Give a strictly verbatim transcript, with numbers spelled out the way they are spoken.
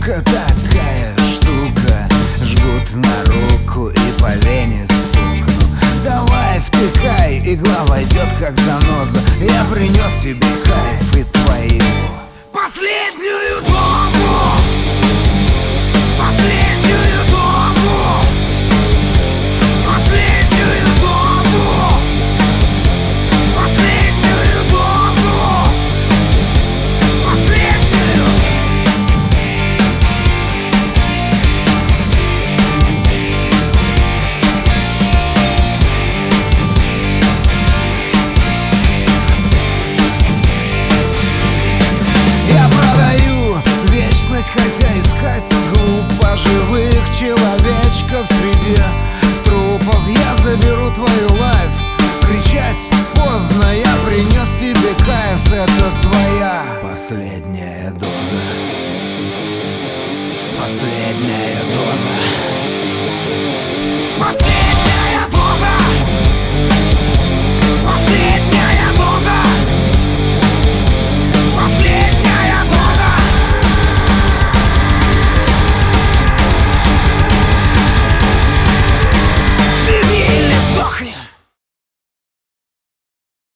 Девочка такая штука, жгут на руку и по вене стукну. Давай втыкай, игла войдет как заноза. Я принес тебе кайф и твою последнюю дозу. Последнюю дозу. Последнюю дозу. Последнюю дозу. Последнюю. Я продаю вечность, хотя искать глупо. Живых человечков среди трупов. Я заберу твою лайф. Кричать поздно, я принес тебе кайф. Это твоя последняя доза. Последняя доза.